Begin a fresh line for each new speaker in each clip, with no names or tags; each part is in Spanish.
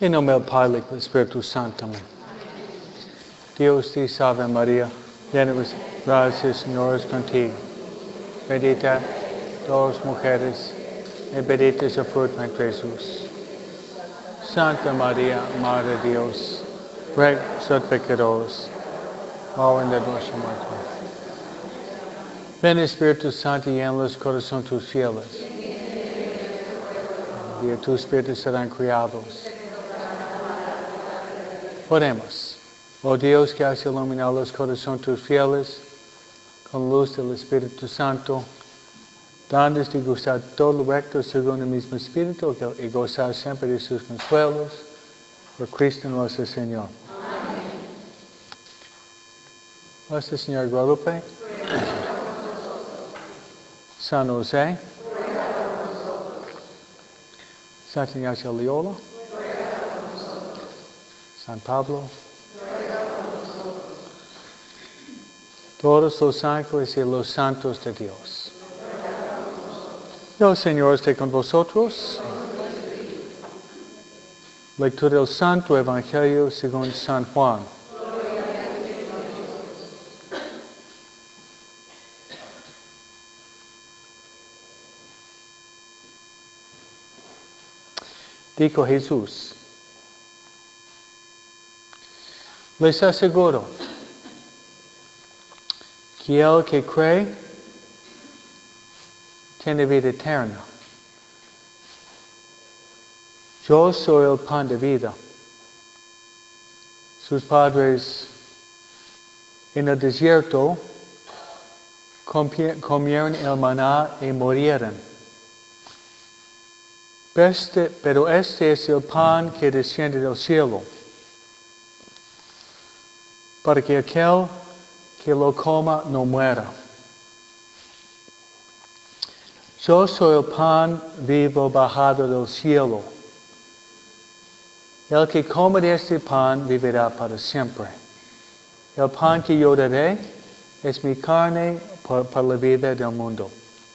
En nombre del Padre y del Espíritu Santo. Amén. Dios te salve María, llena de gracia, Señor es contigo. Bendita todas las mujeres, y bendito es el fruto de Jesús. Santa María, Madre de Dios, ruega por nosotros pecadores, ahora y en la hora de nuestra muerte. Ven Espíritu Santo y llena los corazones tus fieles. Y tus espíritus serán criados. Oremos. Oh Dios, que has iluminado los corazones tus fieles con luz del Espíritu Santo, dándonos de gustar todo lo recto según el mismo Espíritu y gozar siempre de sus consuelos, por Cristo nuestro Señor. Amén. Nuestra Señora Guadalupe, San José, Santa Ignacia Loyola, San Pablo, todos los ángeles y los santos de Dios. El Señor esté con vosotros. Lectura del Santo Evangelio según San Juan. Dijo Jesús: les aseguro que el que cree tiene vida eterna. Yo soy el pan de vida. Sus padres en el desierto comieron el maná y murieron. Pero este es el pan que desciende del cielo, para que aquel que lo coma no muera. Yo soy el pan vivo bajado del cielo. El que come de este pan vivirá para siempre. El pan que yo daré es mi carne para la vida del mundo.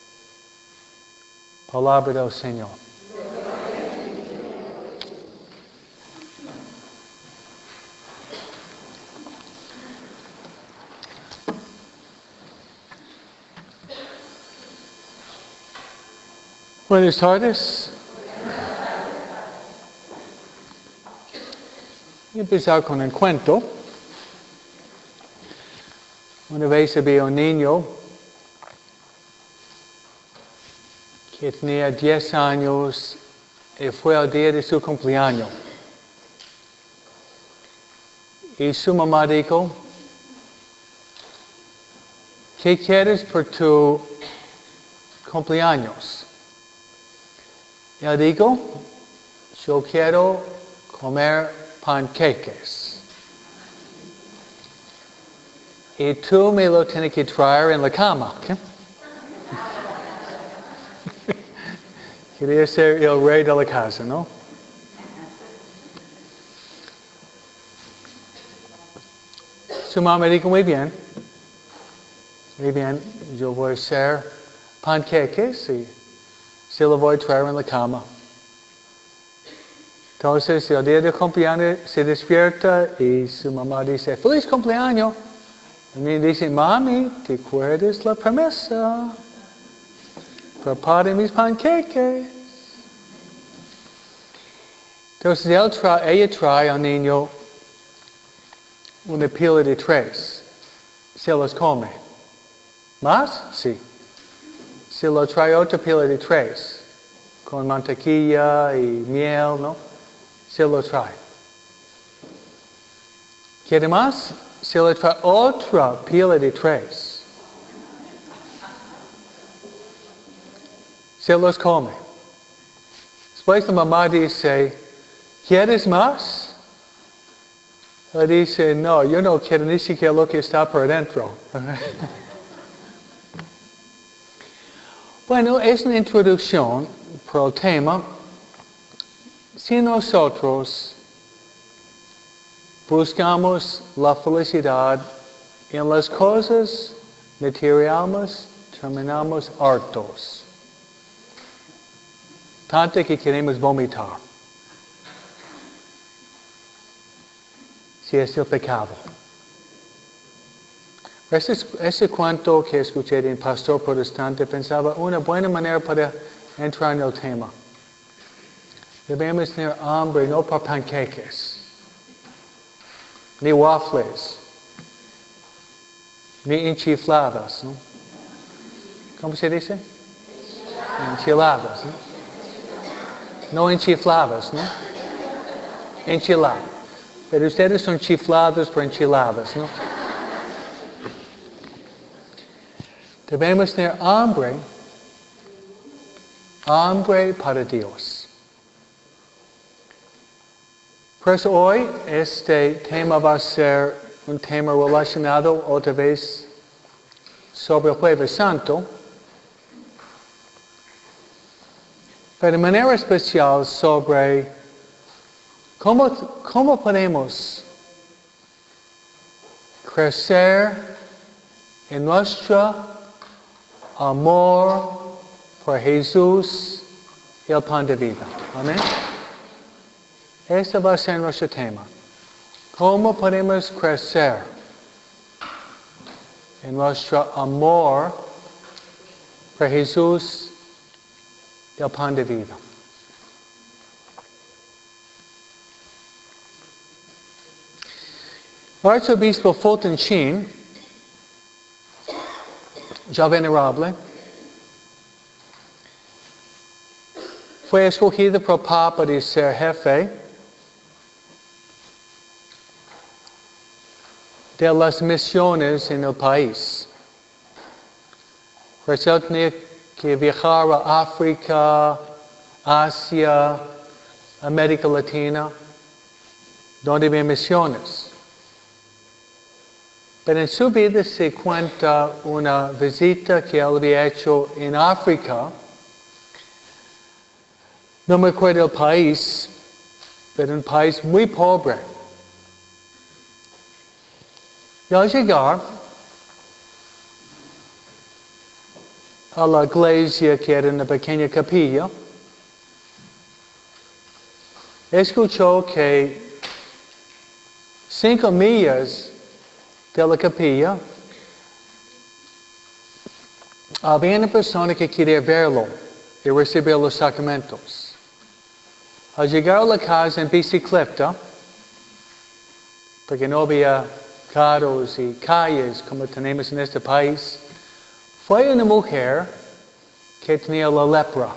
Palabra del Señor. Buenas tardes. Voy a empezar con un cuento. Una vez había un niño que tenía 10 años y fue el día de su cumpleaños. Y su mamá dijo: ¿qué quieres por tu cumpleaños? Él dijo: yo quiero comer panqueques. Y tú me lo tienes que traer en la cama. ¿Okay? Quería ser el rey de la casa, ¿no? Su mamá dijo: muy bien, yo voy a hacer panqueques y se lo voy a traer en la cama. Entonces, el día del cumpleaños se despierta y su mamá dice: ¡feliz cumpleaños! Y me dice: mami, ¿te acuerdas la promesa? Prepare mis panqueques. Entonces, ella trae al niño una pila de 3. Se los come. ¿Más? Sí. Se lo trae otra pila de 3, con mantequilla y miel, ¿no? Se lo trae. ¿Quiere más? Se le trae otra pila de 3. Se los come. Después la mamá dice: ¿quieres más? Él dice: no, yo no quiero ni siquiera lo que está por dentro. Bueno, es una introducción por el tema. Si nosotros buscamos la felicidad en las cosas materiales, terminamos hartos. Tanto que queremos vomitar. si es el pecado. Ese cuento que escuché de un pastor protestante pensaba una buena manera para entrar en el tema. Debemos tener hambre no por panqueques, ni waffles, ni enchifladas, ¿no? ¿Cómo se dice? Enchiladas, ¿no? No enchifladas, ¿no? Enchiladas. Pero ustedes son chiflados por enchiladas, ¿no? Debemos tener hambre para Dios. Por eso hoy este tema va a ser un tema relacionado otra vez sobre el Jueves Santo, pero de manera especial sobre cómo podemos crecer en nuestro amor por Jesús y el pan de vida. Amén. Este va a ser nuestro tema. ¿Cómo podemos crecer en nuestro amor por Jesús y el pan de vida? El arzobispo Fulton Sheen, ya venerable, fue escogido por el Papa de ser jefe de las misiones en el país. Por eso él tenía que viajar a África, Asia, América Latina, donde había misiones. Pero en su vida se cuenta una visita que él había hecho en África. No me acuerdo el país, pero un país muy pobre. Y al llegar a la iglesia, que era una pequeña capilla, escuchó que 5 millas de la capilla había una persona que quería verlo y recibir los sacramentos. Al llegar a la casa en bicicleta, porque no había carros y calles como tenemos en este país, fue una mujer que tenía la lepra.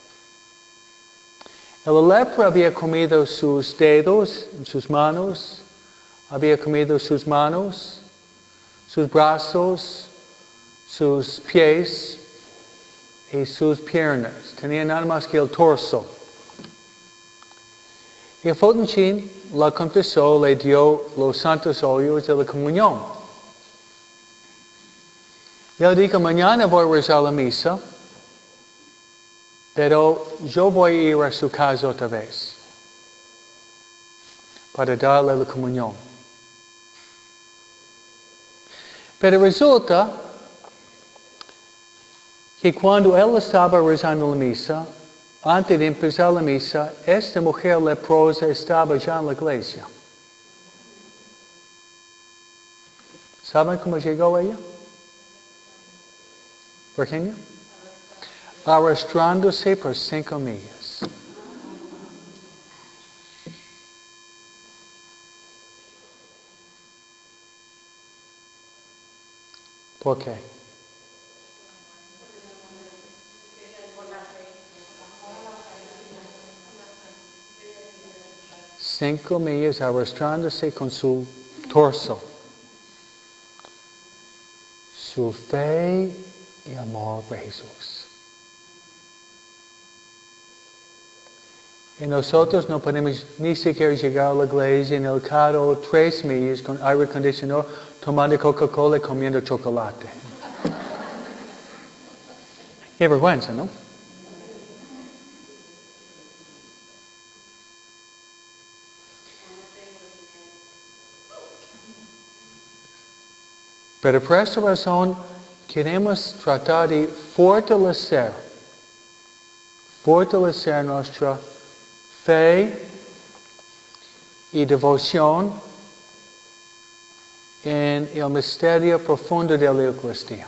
La lepra había comido sus dedos, sus manos, había comido sus manos, sus brazos, sus pies y sus piernas. Tenía nada más que el torso. Y Fulton Sheen la confesó, le dio los santos óleos de la comunión. Y él dijo, mañana voy a rezar la misa, pero yo voy a ir a su casa otra vez para darle la comunión. Pero resulta que cuando él estaba rezando la misa, antes de empezar la misa, esta mujer leprosa estaba ya en la iglesia. ¿Saben cómo llegó ella? Virginia? Arrastrándose por 5 millas. ¿Por qué? Cinco millas arrastrándose con su torso. Su fe y amor por Jesús. Y nosotros no podemos ni siquiera llegar a la iglesia en el carro 3 millas con aire acondicionado, tomando Coca-Cola y comiendo chocolate. Qué vergüenza, ¿no? Pero por esta razón queremos tratar de fortalecer nuestra fe y devoción en el misterio profundo de la Eucaristía.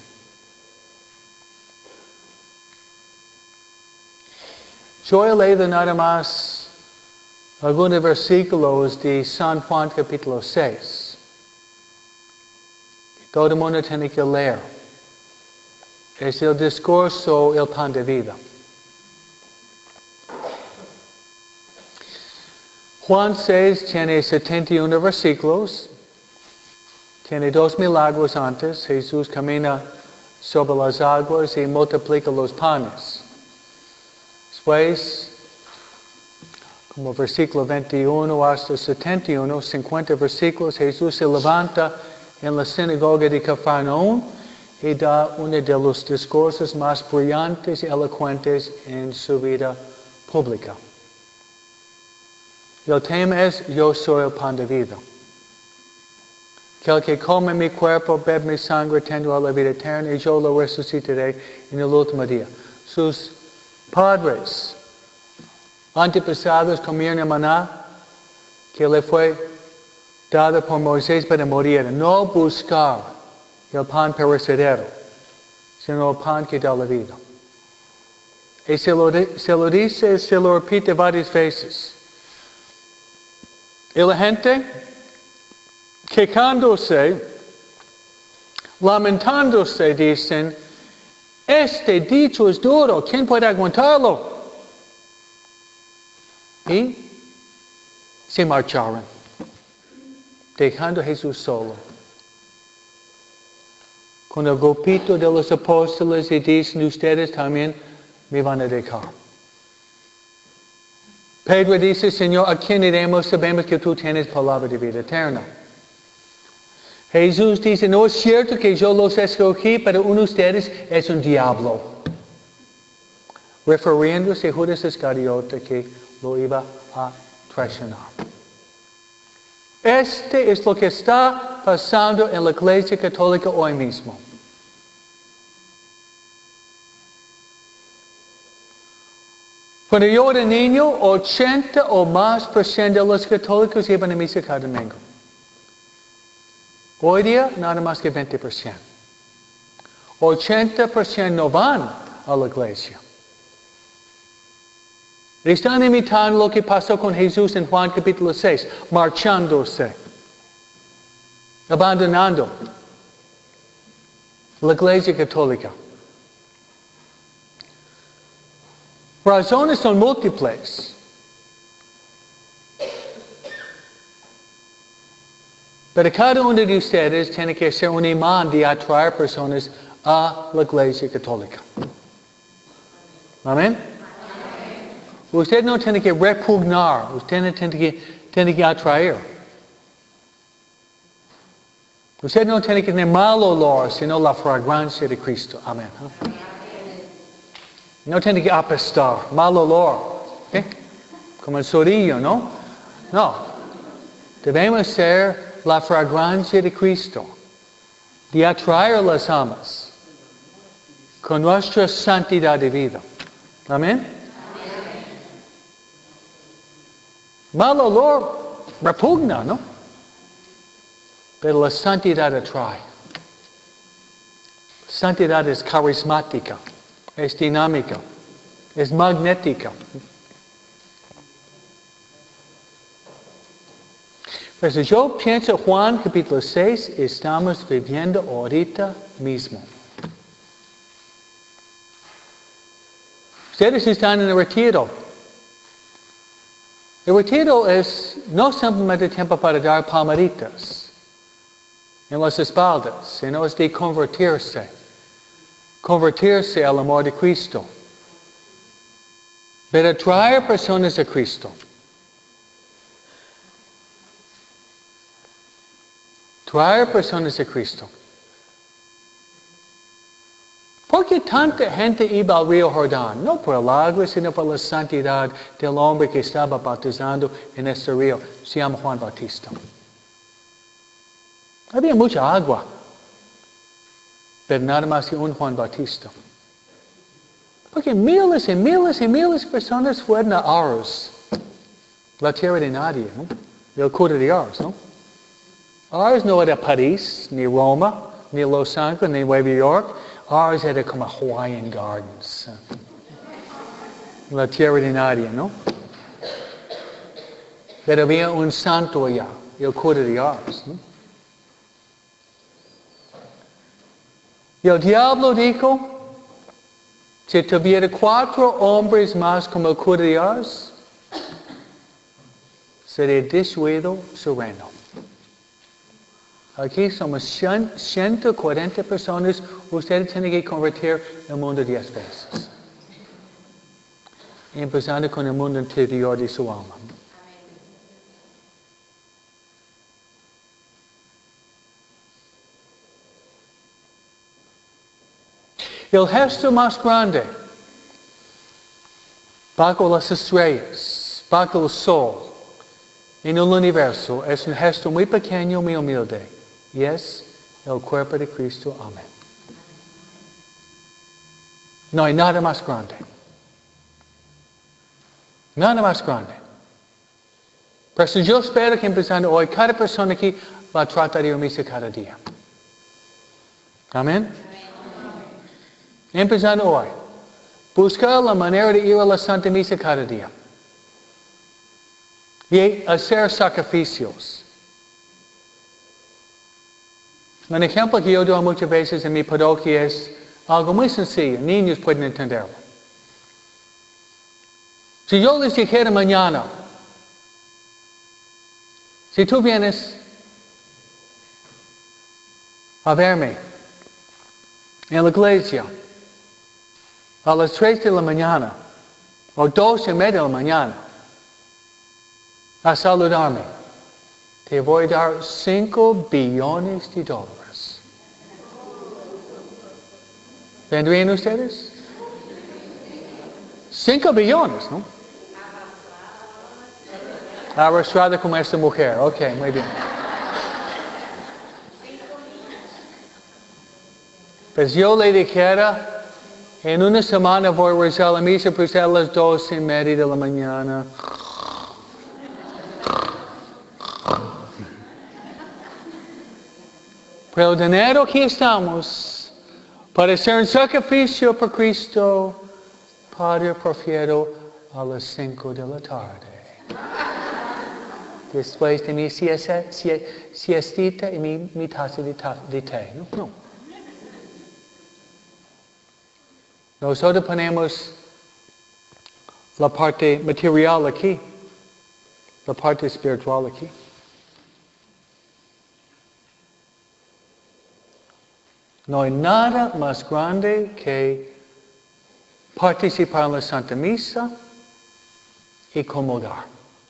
Yo he leído nada más algunos versículos de San Juan capítulo 6. Todo el mundo tiene que leer. Es el discurso, el pan de vida. Juan 6 tiene 71 versículos. Tiene 2 milagros antes. Jesús camina sobre las aguas y multiplica los panes. Después, como versículo 21 hasta 71, 50 versículos, Jesús se levanta en la sinagoga de Cafarnaúm y da uno de los discursos más brillantes y elocuentes en su vida pública. El tema es: yo soy el pan de vida. Que el que come mi cuerpo, bebe mi sangre, tendrá la vida eterna, y yo lo resucitaré en el último día. Sus padres, antepasados, comieron el maná que le fue dado por Moisés para morir. No buscar el pan perecedero, sino el pan que da la vida. Y se lo dice, se lo repite varias veces. Y la gente, quejándose, lamentándose, dicen: este dicho es duro, ¿quién puede aguantarlo? Y se marcharon, dejando a Jesús solo. Con el grupito de los apóstoles, y dicen: ustedes también me van a dejar. Pedro dice: Señor, ¿a quién iremos? Sabemos que tú tienes palabra de vida eterna. Jesús dice: no es cierto que yo los escogí, pero uno de ustedes es un diablo. Refiriéndose a Judas Iscariote, que lo iba a traicionar. Este es lo que está pasando en la Iglesia Católica hoy mismo. Cuando yo era niño, 80% o más de los católicos iban a misa cada domingo. Hoy día, nada más que 20%. 80% no van a la iglesia. Están imitando lo que pasó con Jesús en Juan capítulo 6, marchándose, abandonando la iglesia católica. Razones son múltiples. Pero cada uno de ustedes tiene que ser un imán de atraer personas a la iglesia católica. Amén. Usted no tiene que repugnar, usted tiene que atraer. Usted no tiene que tener mal olor, sino la fragancia de Cristo. Amén. No tiene que apestar, mal olor. ¿Okay? Como el sodillo, ¿no? No. Debemos ser la fragancia de Cristo. De atraer las almas. Con nuestra santidad de vida. Amén. Mal olor repugna, ¿no? Pero la santidad atrae. Santidad es carismática. Es dinámica, es magnética. Pues yo pienso Juan capítulo 6 estamos viviendo ahorita mismo. Ustedes están en el retiro. El retiro es no simplemente tiempo para dar palmaditas en las espaldas, sino es de convertirse. Convertirse al amor de Cristo. Pero atraer personas a Cristo. Traer personas a Cristo. ¿Por qué tanta gente iba al río Jordán? No por el agua, sino por la santidad del hombre que estaba bautizando en este río. Se llama Juan Bautista. Había mucha agua. Pero nada más que un Juan Bautista. Porque miles y miles y miles de personas fueron a Ars, la tierra de nadie, ¿no? El cura de Ars, ¿no? Ours no era París, ni Roma, ni Los Angeles, ni Nueva York. Ours era como Hawaiian Gardens. La tierra de nadie, ¿no? Pero había un santo allá, el cura de Ars, ¿no? Y el diablo dijo, si tuviera 4 hombres más como el cura de Ars, sería destruido su reino. Aquí somos 140 personas, ustedes tienen que convertir el mundo 10 veces. Empezando con el mundo interior de su alma. El gesto más grande, bajo las estrellas, bajo el sol, en el universo, es un gesto muy pequeño, muy humilde, y es el cuerpo de Cristo. Amén. No hay nada más grande. Nada más grande. Por eso yo espero que empezando hoy, cada persona aquí va a tratar de ir a misa cada día. Amén. Empezando hoy. Buscar la manera de ir a la Santa Misa cada día. Y hacer sacrificios. Un ejemplo que yo doy muchas veces en mi parroquia es algo muy sencillo. Niños pueden entenderlo. Si yo les dijera mañana, si tú vienes a verme en la iglesia a las 3 de la mañana o 2:30 de la mañana a saludarme, te voy a dar $5 billones. ¿Vendrían ustedes? 5 billones, ¿no? Arrastrada como esta mujer. Ok, muy bien. Pues yo le dijera, en una semana voy a rezar la misa pues a las 2:30 de la mañana. Pero el dinero que estamos para hacer un sacrificio por Cristo, Padre, prefiero a las 5 de la tarde. Después de mi siestita y mi taza de té. No. Nosotros ponemos la parte material aquí, la parte espiritual aquí. No hay nada más grande que participar en la Santa Misa y comulgar.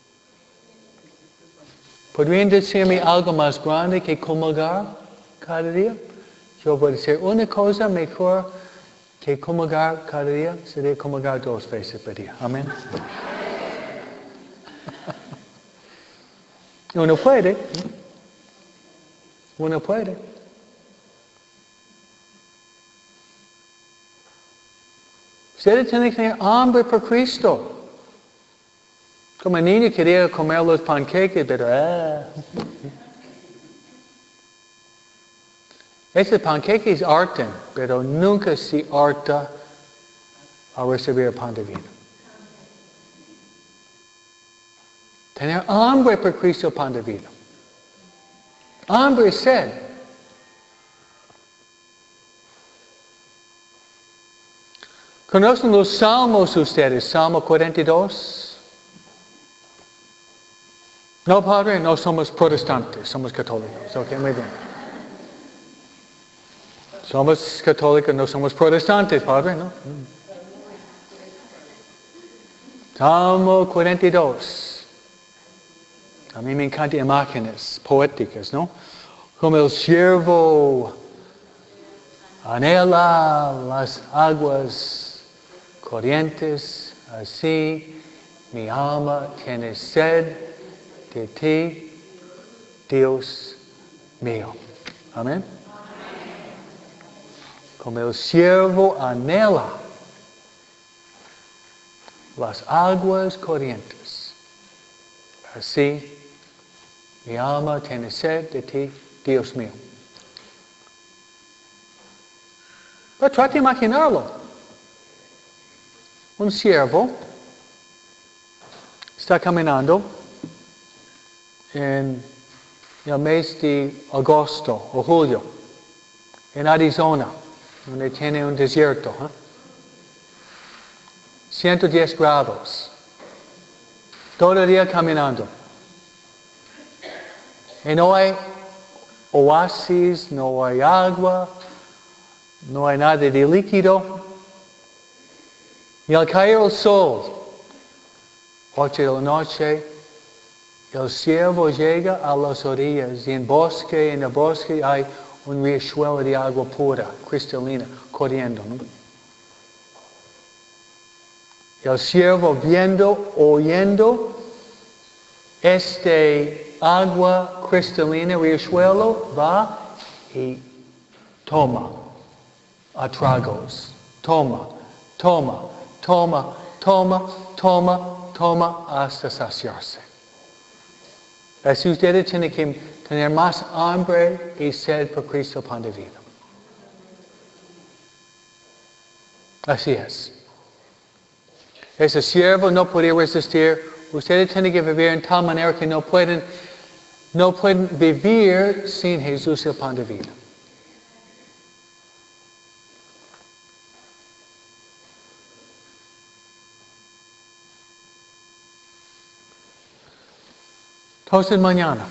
¿Podrían decirme algo más grande que comulgar cada día? Yo voy a decir una cosa mejor que comulgar cada día, sería comulgar 2 veces por día. Amén. Uno puede. Ustedes tienen que tener hambre por Cristo. Como el niño quería comer los panqueques, pero Esos panqueques hartan, pero nunca se harta a recibir el pan de vida. Tener hambre por Cristo, pan de vida. Hambre y sed. ¿Conocen los salmos ustedes? Salmo 42. No, Padre, no somos protestantes, somos católicos. Ok, muy bien. Somos católicos, no somos protestantes, Padre, ¿no? Salmo 42. A mí me encantan imágenes poéticas, ¿no? Como el siervo anhela las aguas corrientes, así mi alma tiene sed de ti, Dios mío. Amén. Como el siervo anhela las aguas corrientes, así Mi alma tiene sed de ti, Dios mío. Pero trata de imaginarlo. Un siervo está caminando en el mes de agosto o julio en Arizona, donde tiene un desierto. 110 grados. Todo el día caminando. Y no hay oasis, no hay agua, no hay nada de líquido. Y al caer el sol, 8 de la noche, el siervo llega a las orillas y en el bosque hay un riachuelo de agua pura, cristalina, corriendo. ¿No? El siervo viendo, oyendo este agua cristalina, riachuelo, va y toma a tragos. Toma hasta saciarse. Así ustedes tienen que tener más hambre y sed por Cristo pan de vida. Así es. Ese siervo no podía resistir. Ustedes tienen que vivir en tal manera que no pueden vivir sin Jesús el pan de vida. Entonces mañana,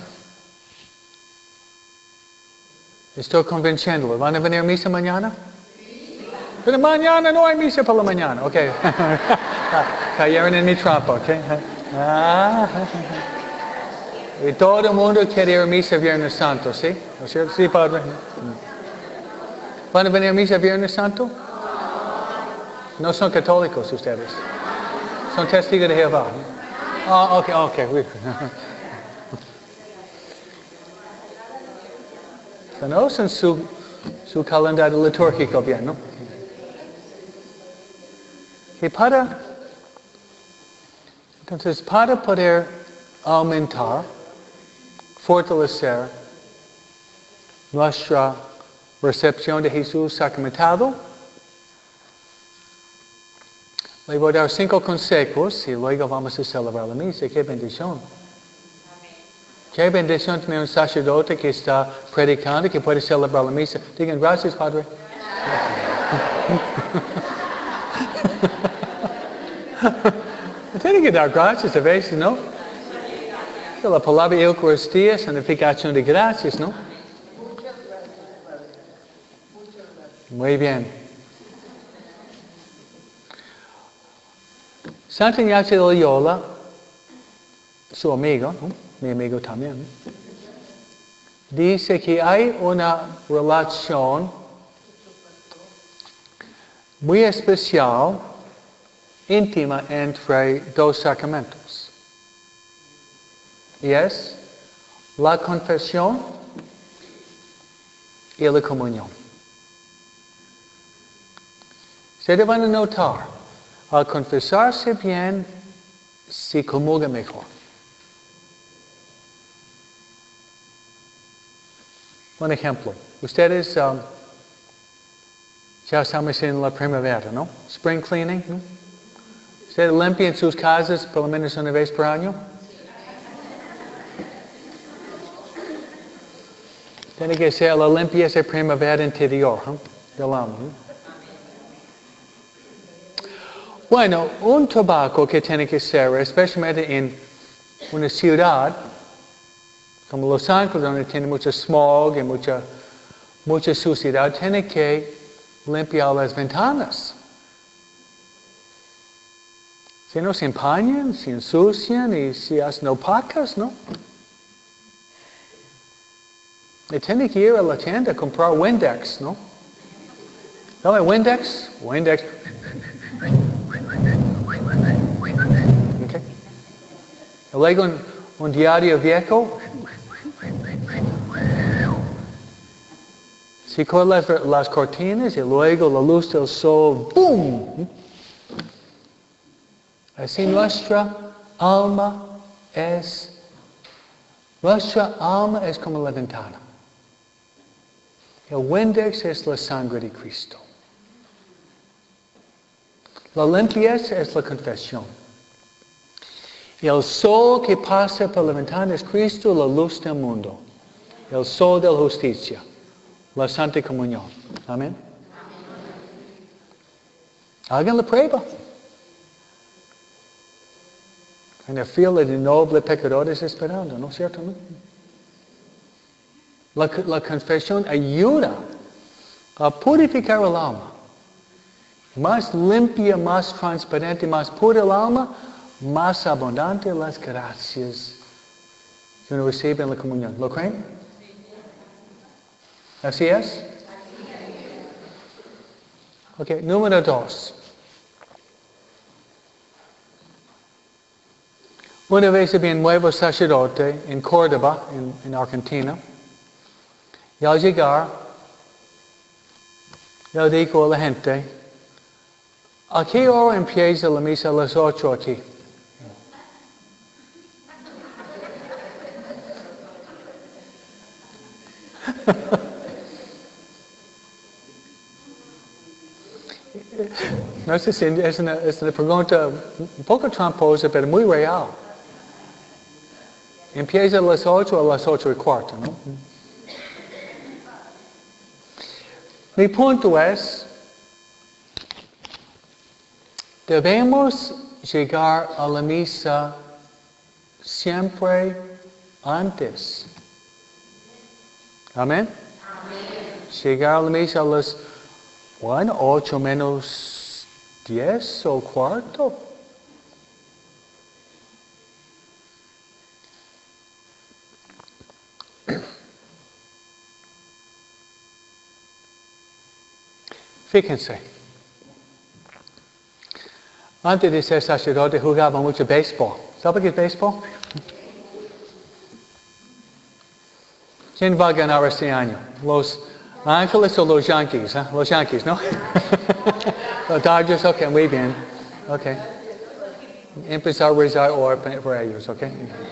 estoy convenciéndolo. ¿Van a venir a misa mañana? Sí. Pero mañana no hay misa por la mañana. Ok. Cayeron en mi trampa, ok. Y todo el mundo quiere ir a misa Viernes Santo, ¿sí? ¿No es cierto? Sí, Padre. ¿Van a venir a misa Viernes Santo? No son católicos ustedes. Son testigos de Jehová. Ok. Conocen su calendario litúrgico bien, ¿no? Y entonces, para poder aumentar, fortalecer nuestra recepción de Jesús sacramentado, le voy a dar 5 consejos y luego vamos a celebrar la misa. ¡Qué bendición! Qué bendición tener un sacerdote que está predicando, que puede celebrar la misa. Digan, gracias, Padre. Tienen que dar gracias a veces, ¿no? La palabra Eucaristía es una significación de gracias, ¿no? Muy bien. Santo Ignacio de Loyola, su amigo, ¿no? Mi amigo también, dice que hay una relación muy especial, íntima entre dos sacramentos. Y es la confesión y la comunión. Ustedes van a notar, al confesarse bien, se comulga mejor. Un ejemplo, ustedes ya estamos en la primavera, ¿no? Spring cleaning, ¿no? ¿Ustedes limpian sus casas por lo menos una vez por año? Tiene que ser la limpieza primavera interior, ¿no? Del alma, ¿no? Bueno, un trabajo que tiene que ser, especialmente en una ciudad como Los Ángeles, donde tiene mucho smog y mucha suciedad, tiene que limpiar las ventanas. Si no se empañan, se ensucian y se hacen opacas, ¿no? Y tiene que ir a la tienda a comprar Windex, ¿no? ¿Dame Windex? Windex. Okay. Y luego un diario viejo. Se cortan las cortinas y luego la luz del sol, ¡boom! Así nuestra alma es Nuestra alma es como la ventana. El Windex es la sangre de Cristo. La limpieza es la confesión. El sol que pasa por la ventana es Cristo, la luz del mundo. El sol de la justicia, la Santa Comunión. Amén. Hagan la prueba. En la fila de nobles pecadores esperando, ¿no es cierto? ¿No? La confesión ayuda a purificar el alma. Más limpia, más transparente, más pura el alma, más abundante las gracias que uno recibe en la comunión. ¿Lo creen? ¿Así es? Ok, número 2. Una vez había un nuevo sacerdote en Córdoba, en Argentina, y al llegar, yo digo a la gente, ¿a qué hora empieza la misa? A las 8 aquí. No sé si es una pregunta un poco tramposa, pero muy real. Empieza a las 8 o a las 8:15, ¿no? Mi punto es, debemos llegar a la misa siempre antes. Amén. Llegar a la misa a las 8 menos 10 o cuarto. Fíjense, antes de ser sacerdote jugaba mucho béisbol. ¿Sabe qué es béisbol? ¿Quién va a ganar este año? ¿Los Ángeles o los Yankees? Los Yankees, ¿no? Los Dodgers, ok, muy bien. Ok. Empezar a rezar por ellos, ok.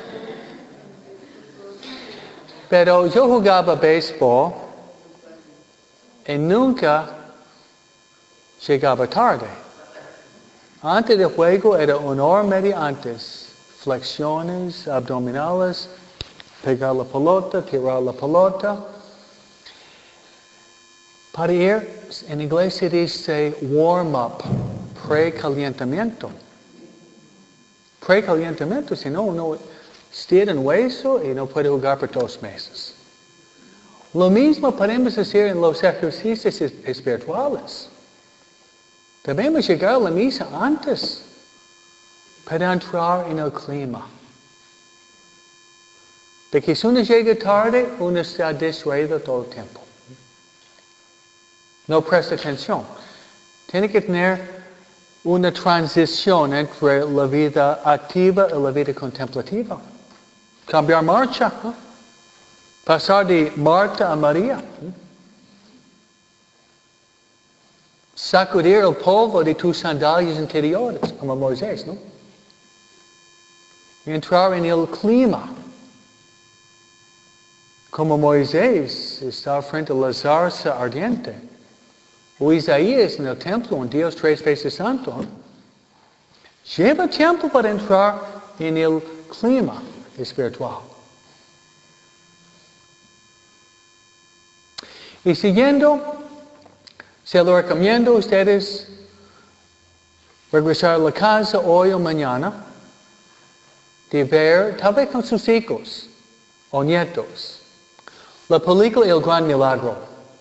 Pero yo jugaba béisbol y nunca llegaba tarde. Antes del juego era 1 hora y media antes. Flexiones, abdominales, pegar la pelota, tirar la pelota. Para ir, en inglés se dice warm-up, precalentamiento. Precalentamiento, si no, uno estira un hueso y no puede jugar por 2 meses. Lo mismo podemos hacer en los ejercicios espirituales. Debemos llegar a la misa antes para entrar en el clima. De que si uno llega tarde, uno está distraído todo el tiempo. No presta atención. Tiene que tener una transición entre la vida activa y la vida contemplativa. Cambiar marcha. Pasar de Marta a María. Sacudir el polvo de tus sandalias interiores, como Moisés, ¿no? Y entrar en el clima. Como Moisés está frente a la zarza ardiente. O Isaías en el templo, un Dios 3 veces santo. Lleva tiempo para entrar en el clima espiritual. Y siguiendo, se lo recomiendo a ustedes regresar a la casa hoy o mañana, de ver, tal vez con sus hijos o nietos, la película El Gran Milagro.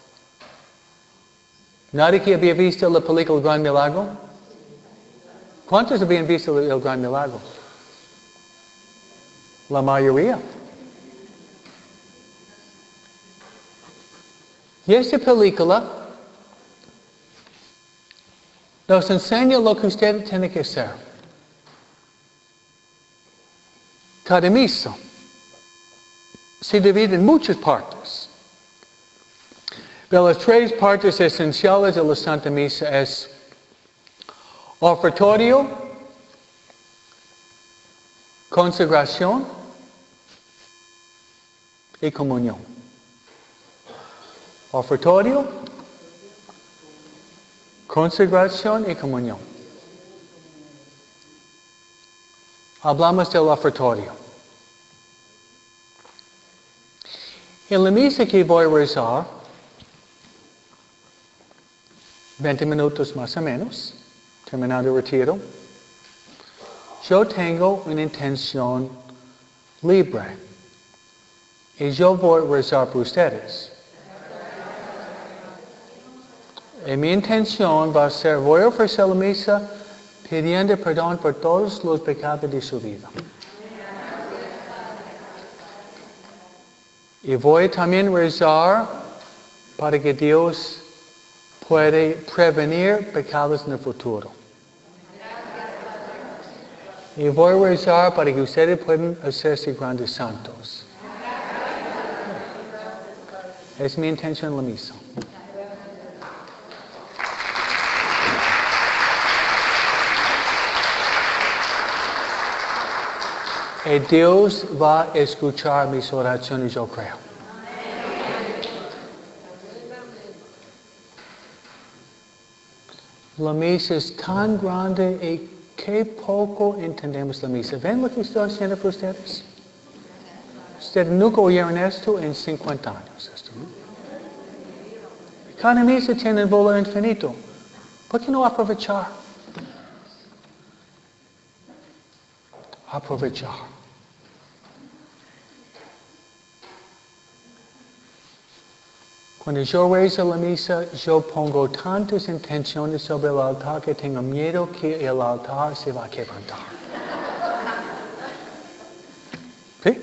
¿Nadie que había visto la película El Gran Milagro? ¿Cuántos habían visto El Gran Milagro? La mayoría. Y esta película nos enseña lo que usted tiene que hacer. Cada misa se divide en muchas partes. Pero las 3 partes esenciales de la Santa Misa es ofertorio, consagración y comunión. Ofertorio, consagración y comunión. Hablamos del ofertorio. En la misa que voy a rezar, 20 minutos más o menos, terminando el retiro, yo tengo una intención libre. Y yo voy a rezar por ustedes. Y mi intención va a ser, voy a ofrecer la misa pidiendo perdón por todos los pecados de su vida. Y voy también a rezar para que Dios pueda prevenir pecados en el futuro. Y voy a rezar para que ustedes puedan hacerse grandes santos. Es mi intención en la misa. Y Dios va a escuchar mis oraciones, yo creo. La misa es tan grande y qué poco entendemos la misa. ¿Ven lo que estoy haciendo por ustedes? Ustedes nunca oyeron esto en 50 años. Esto, ¿no? Cada misa tiene un valor infinito. ¿Por qué no aprovechar? Aprovechar. Cuando yo rezo la misa, yo pongo tantas intenciones sobre el altar que tengo miedo que el altar se va a quebrantar. ¿Sí?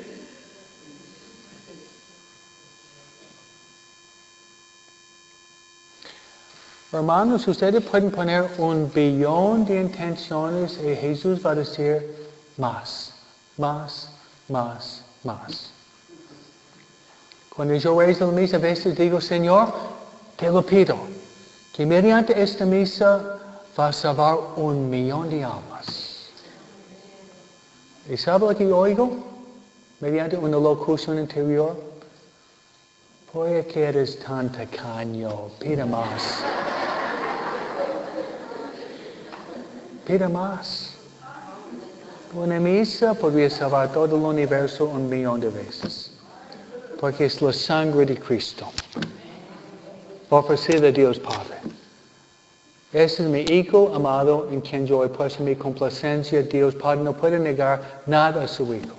Hermanos, ustedes pueden poner 1 billón de intenciones y Jesús va a decir más, más, más, más. Cuando yo rezo la misa, a veces digo, Señor, te lo pido, que mediante esta misa va a salvar 1 millón de almas. ¿Y sabe lo que oigo? Mediante una locución interior. ¿Por qué eres tan tacaño? Pida más. Pida más. Una misa podría salvar todo el universo 1 millón de veces. Porque es la sangre de Cristo. Ofrecida a Dios Padre. Ese es mi Hijo amado en quien yo he puesto mi complacencia. Dios Padre no puede negar nada a su Hijo.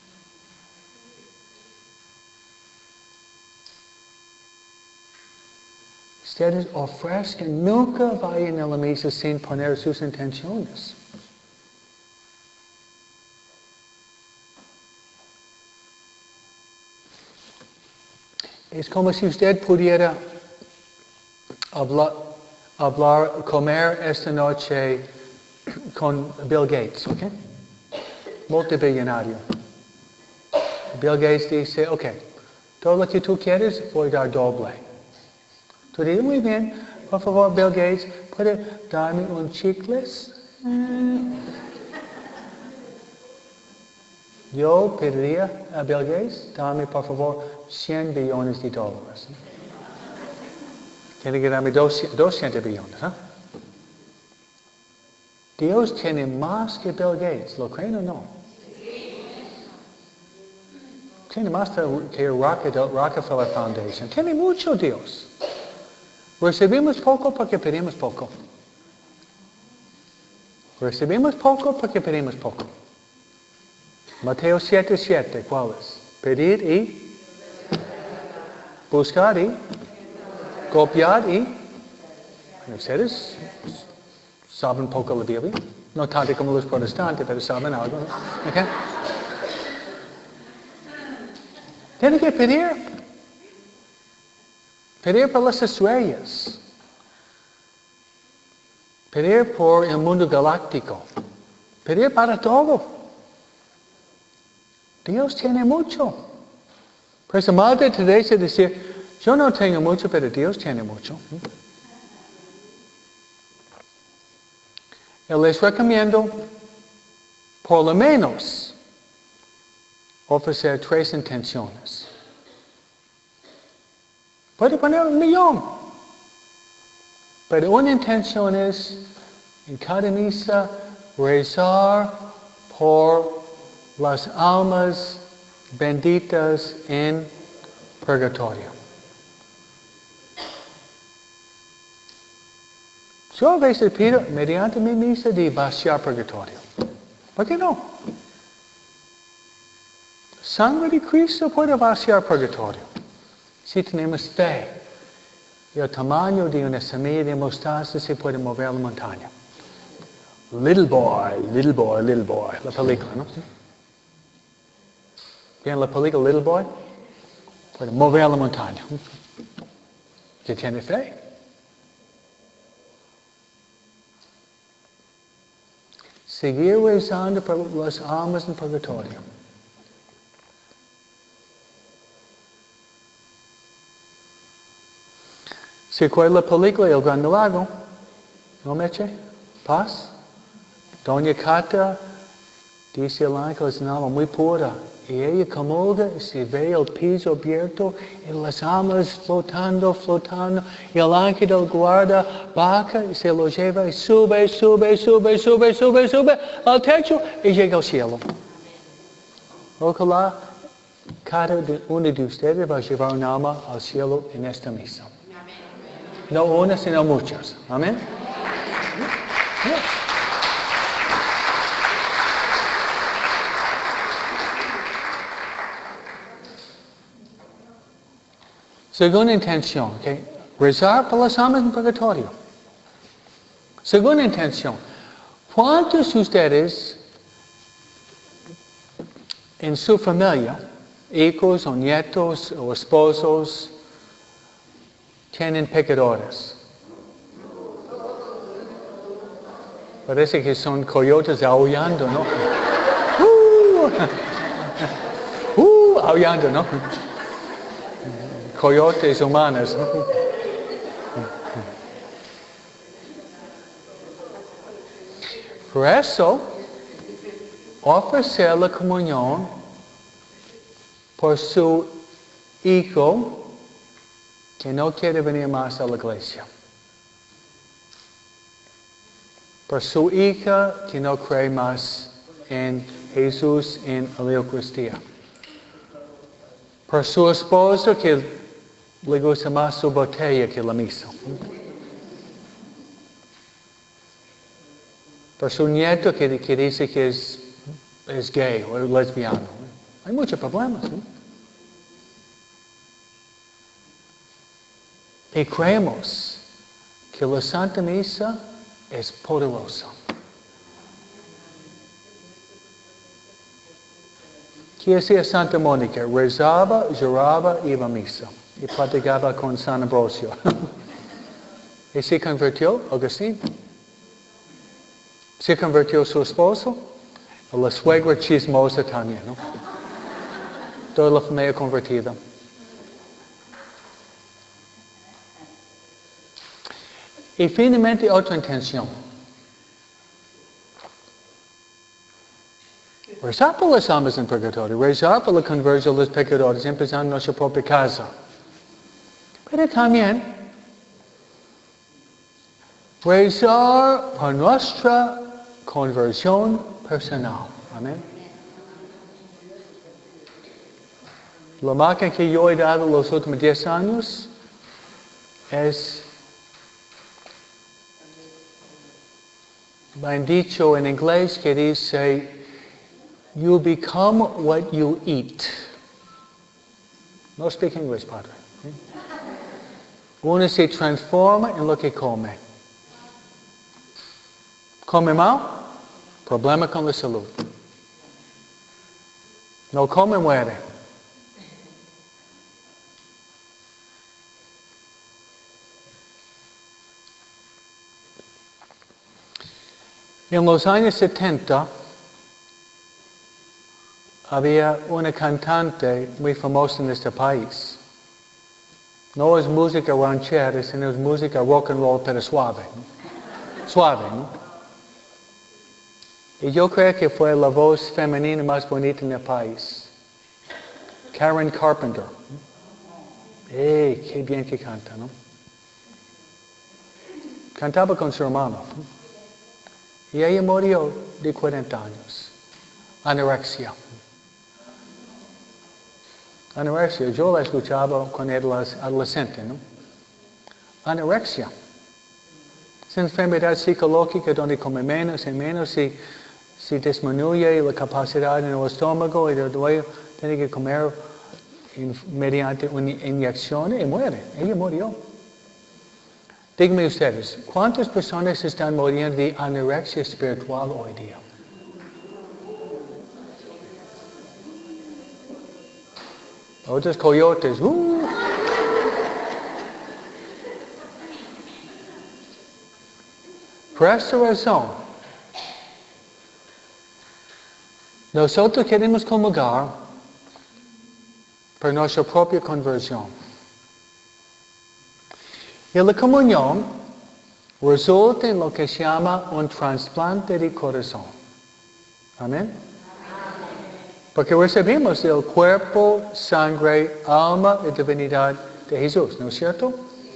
Ustedes ofrezcan, nunca vayan a la misa sin poner sus intenciones. Es como si usted pudiera comer esta noche con Bill Gates, ¿ok? Multibillonario. Bill Gates dice, ok, todo lo que tú quieres voy a dar doble. Tú dices, muy bien, por favor, Bill Gates, ¿puede darme un chicles? Yo pediría a Bill Gates, dame por favor 100 billones de dólares. Tiene que darme 200 billones. ¿Eh? Dios tiene más que Bill Gates, ¿lo creen o no? Tiene más que Rockefeller Foundation. Tiene mucho Dios. Recibimos poco porque pedimos poco. Recibimos poco porque pedimos poco. Mateo 7:7, ¿cuál es? Pedir y buscar y copiar y... Ustedes saben poco la Biblia. No tanto como los protestantes, pero saben algo. ¿No? ¿Okay? Tienen que pedir. Pedir por las estrellas. Pedir por el mundo galáctico. Pedir para todo. Dios tiene mucho. Por eso Madre Teresa decía, yo no tengo mucho, pero Dios tiene mucho. Y les recomiendo, por lo menos, ofrecer 3 intenciones. Puede poner 1,000,000. Pero una intención es, en cada misa, rezar por las almas benditas en purgatorio. Yo a veces pido, mediante mi misa, de vaciar purgatorio. ¿Por qué no? Sangre de Cristo puede vaciar purgatorio. Si tenemos fe, y el tamaño de una semilla de mostaza se puede mover la montaña. Little boy, little boy, little boy. La película, ¿no? ¿Bien la película Little Boy? Puede mover la montaña. ¿Que tiene fe? Seguir rezando por las almas en purgatorio. ¿Se acuerda la película El Gran Milagro? ¿No me eche? ¿Paz? Doña Cata dice el ángel es una alma muy pura. Y ella comulga y se ve el piso abierto y las almas flotando, flotando. Y el ángel del guarda baja y se lo lleva y sube, sube, sube, sube, sube, sube al techo y llega al cielo. Ojalá cada uno de ustedes va a llevar un alma al cielo en esta misa. No una, sino muchas. Amén. Segunda intención, ¿okay? Rezar por las almas en purgatorio. Segunda intención, ¿cuántos de ustedes en su familia, hijos o nietos o esposos, tienen pecadores? Parece que son coyotes aullando, ¿no? Aullando, ¿no? Coyotes humanos, ¿no? Por eso, ofrecer la comunión por su hijo que no quiere venir más a la iglesia. Por su hija que no cree más en Jesús, en la Eucaristía. Por su esposo que le gusta más su botella que la misa. Por su nieto que dice que es gay o lesbiano. Hay muchos problemas, ¿no? Y creemos que la Santa Misa es poderosa. ¿Qué hacía Santa Mónica? Rezaba, lloraba, iba a misa. Y platicaba con San Ambrosio. ¿Y se convirtió Agustín? ¿Se convirtió su esposo? La suegra chismosa también, ¿no? Toda la familia convertida. Y finalmente otra intención. Rezar por las almas en purgatorio, rezar por la conversión de los pecadores, empezando en nuestra propia casa. Pero también rezar por nuestra conversión personal. Amén. La marca que yo he dado los últimos 10 años es, me han dicho en inglés que dice, you become what you eat. No speak English, Padre. Uno se transforma en lo que come. Come mal, problema con la salud. No come, muere. En los años 70, había una cantante muy famosa en este país. No es música ranchera, sino es música rock and roll, pero suave. ¿No? Suave, ¿no? Y yo creo que fue la voz femenina más bonita en el país. Karen Carpenter. Qué bien que canta, ¿no? Cantaba con su hermano. Y ella murió de 40 años. Anorexia. Anorexia, yo la escuchaba cuando era adolescente, ¿no? Anorexia. Es una enfermedad psicológica donde come menos y menos y disminuye la capacidad en el estómago y luego tiene que comer mediante una inyección y muere. Ella murió. Díganme ustedes, ¿cuántas personas están muriendo de anorexia espiritual hoy día? Otros coyotes. Por esta razón, nosotros queremos comulgar por nuestra propia conversión. Y la comunión resulta en lo que se llama un trasplante de corazón. Amén. Porque recibimos el cuerpo, sangre, alma y divinidad de Jesús, ¿no es cierto?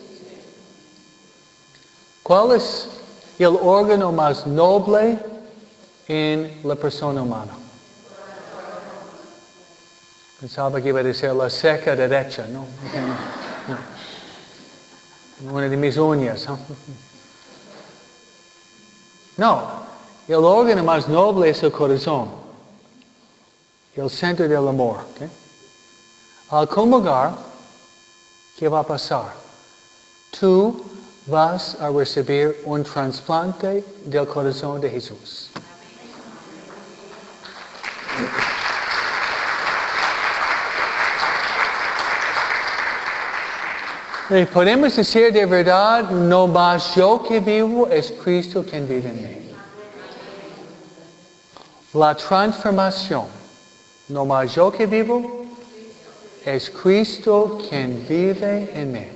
¿Cuál es el órgano más noble en la persona humana? Pensaba que iba a decir la ceja derecha, ¿no? Una de mis uñas. No, el órgano más noble es el corazón. El centro del amor. ¿Okay? Al comulgar, ¿qué va a pasar? Tú vas a recibir un trasplante del corazón de Jesús. Y podemos decir de verdad, no más yo que vivo, es Cristo quien vive en mí. La transformación. No más yo que vivo, es Cristo quien vive en mí.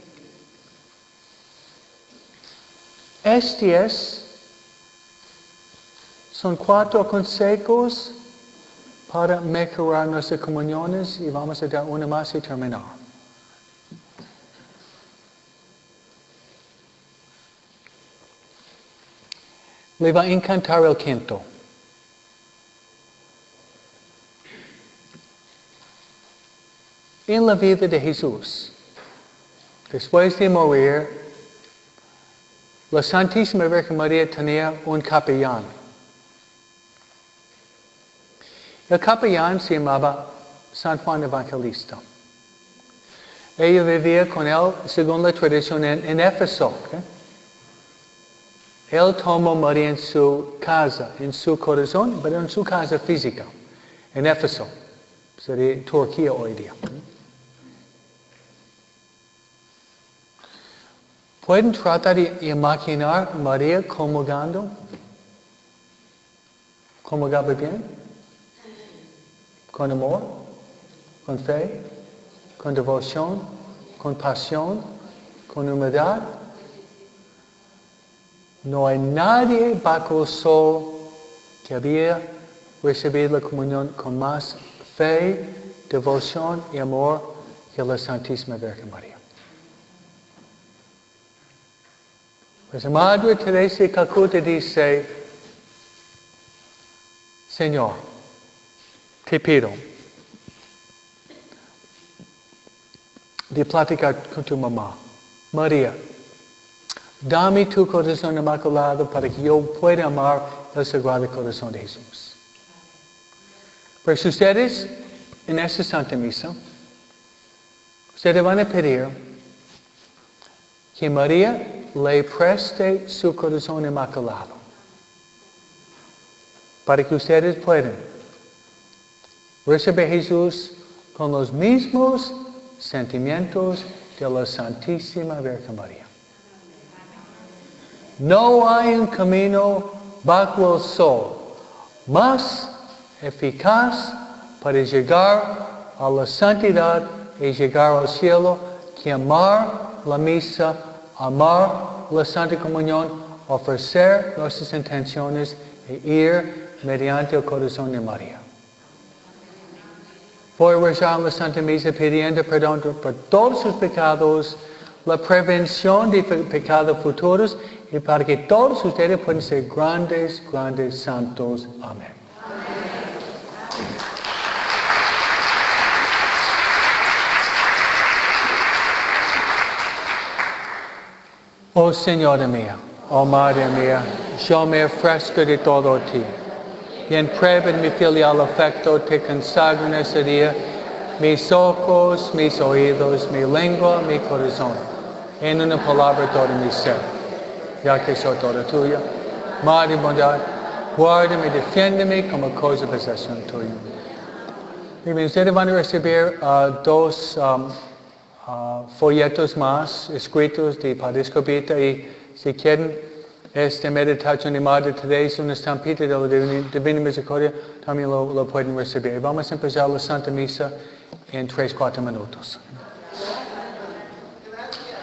Son 4 consejos para mejorar nuestras comuniones y vamos a dar una más y terminar. Le va a encantar el quinto. En la vida de Jesús, después de morir, la Santísima Virgen María tenía un capellán. El capellán se llamaba San Juan Evangelista. Ella vivía con él según la tradición en Éfeso. ¿Okay? Él tomó María en su casa, en su corazón, pero en su casa física, en Éfeso. Sería Turquía hoy día. ¿Pueden tratar de imaginar María comulgando? ¿Comulgaba bien? ¿Con amor? ¿Con fe? ¿Con devoción? ¿Con pasión? ¿Con humildad? No hay nadie bajo el sol que había recibido la comunión con más fe, devoción y amor que la Santísima Virgen María. Pues Madre Teresa de Calcuta dice, Señor, te pido de platicar con tu mamá, María, dame tu corazón inmaculado para que yo pueda amar el Sagrado Corazón de Jesús. Pues ustedes, en esta Santa Misa, ustedes van a pedir que María le preste su corazón inmaculado para que ustedes puedan recibir a Jesús con los mismos sentimientos de la Santísima Virgen María. No hay un camino bajo el sol más eficaz para llegar a la santidad y llegar al cielo que amar la misa, amar la Santa Comunión, ofrecer nuestras intenciones e ir mediante el corazón de María. Voy a rezar la Santa Misa pidiendo perdón por todos sus pecados, la prevención de pecados futuros y para que todos ustedes puedan ser grandes, grandes santos. Amén. Oh Señora mía, oh Madre mía, yo me ofrezco de todo a ti. Y en prueba de mi filial afecto te consagro en ese día mis ojos, mis oídos, mi lengua, mi corazón. En una palabra todo mi ser. Ya que soy toda tuya. Madre bondad, guárdame, defiéndeme como cosa de posesión tuya. Y bien, ustedes van a recibir dos folletos más escritos de Padre Escobita y si quieren esta meditación de Madre Teresa, una estampita de la Divina Misericordia, también lo pueden recibir. Vamos a empezar la Santa Misa en 3-4 minutos.